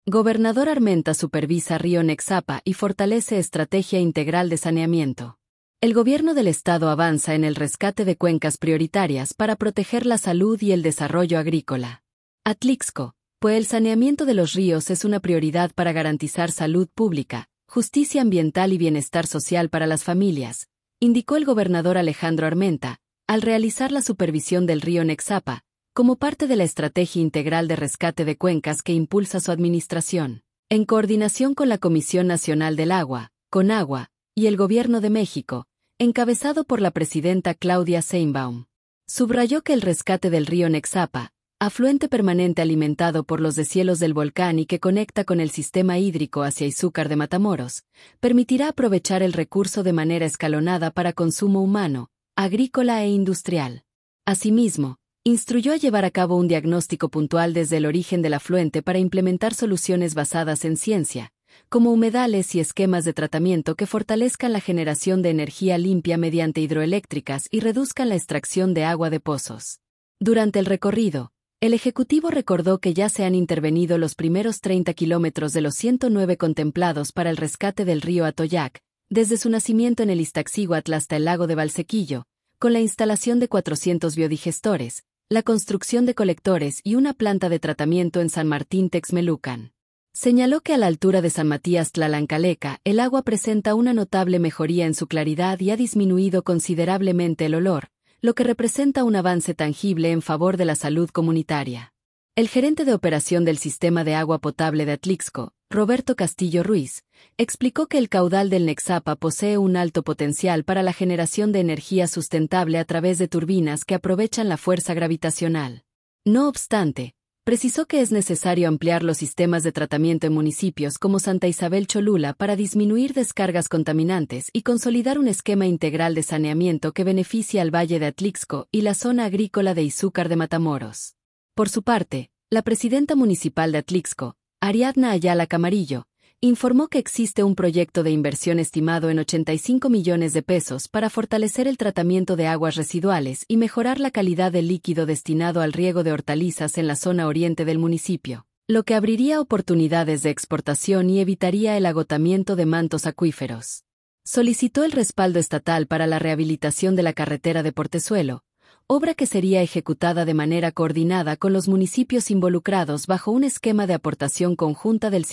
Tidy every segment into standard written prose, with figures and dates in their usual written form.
Gobernador Armenta supervisa Río Nexapa y fortalece estrategia integral de saneamiento. El gobierno del estado avanza en el rescate de cuencas prioritarias para proteger la salud y el desarrollo agrícola. Atlixco, pues el saneamiento de los ríos es una prioridad para garantizar salud pública, justicia ambiental y bienestar social para las familias, indicó el gobernador Alejandro Armenta, al realizar la supervisión del río Nexapa, como parte de la estrategia integral de rescate de cuencas que impulsa su administración, en coordinación con la Comisión Nacional del Agua, CONAGUA, y el Gobierno de México, encabezado por la presidenta Claudia Sheinbaum. Subrayó que el rescate del río Nexapa, afluente permanente alimentado por los deshielos del volcán y que conecta con el sistema hídrico hacia Izúcar de Matamoros, permitirá aprovechar el recurso de manera escalonada para consumo humano, agrícola e industrial. Asimismo, instruyó a llevar a cabo un diagnóstico puntual desde el origen del afluente para implementar soluciones basadas en ciencia, como humedales y esquemas de tratamiento que fortalezcan la generación de energía limpia mediante hidroeléctricas y reduzcan la extracción de agua de pozos. Durante el recorrido, el Ejecutivo recordó que ya se han intervenido los primeros 30 kilómetros de los 109 contemplados para el rescate del río Atoyac, desde su nacimiento en el Iztaccíhuatl hasta el lago de Valsequillo, con la instalación de 400 biodigestores, la construcción de colectores y una planta de tratamiento en San Martín Texmelucan. Señaló que a la altura de San Matías Tlalancaleca el agua presenta una notable mejoría en su claridad y ha disminuido considerablemente el olor, lo que representa un avance tangible en favor de la salud comunitaria. El gerente de operación del Sistema de Agua Potable de Atlixco, Roberto Castillo Ruiz, explicó que el caudal del Nexapa posee un alto potencial para la generación de energía sustentable a través de turbinas que aprovechan la fuerza gravitacional. No obstante, precisó que es necesario ampliar los sistemas de tratamiento en municipios como Santa Isabel Cholula para disminuir descargas contaminantes y consolidar un esquema integral de saneamiento que beneficie al Valle de Atlixco y la zona agrícola de Izúcar de Matamoros. Por su parte, la presidenta municipal de Atlixco, Ariadna Ayala Camarillo, informó que existe un proyecto de inversión estimado en 85 millones de pesos para fortalecer el tratamiento de aguas residuales y mejorar la calidad del líquido destinado al riego de hortalizas en la zona oriente del municipio, lo que abriría oportunidades de exportación y evitaría el agotamiento de mantos acuíferos. Solicitó el respaldo estatal para la rehabilitación de la carretera de Portezuelo, obra que sería ejecutada de manera coordinada con los municipios involucrados bajo un esquema de aportación conjunta del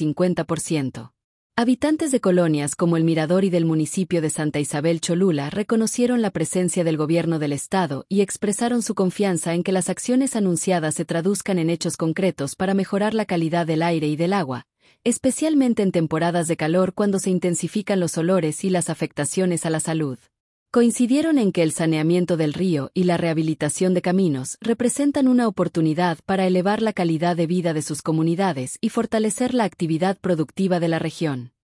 50%. Habitantes de colonias como El Mirador y del municipio de Santa Isabel Cholula reconocieron la presencia del gobierno del estado y expresaron su confianza en que las acciones anunciadas se traduzcan en hechos concretos para mejorar la calidad del aire y del agua, especialmente en temporadas de calor cuando se intensifican los olores y las afectaciones a la salud. Coincidieron en que el saneamiento del río y la rehabilitación de caminos representan una oportunidad para elevar la calidad de vida de sus comunidades y fortalecer la actividad productiva de la región.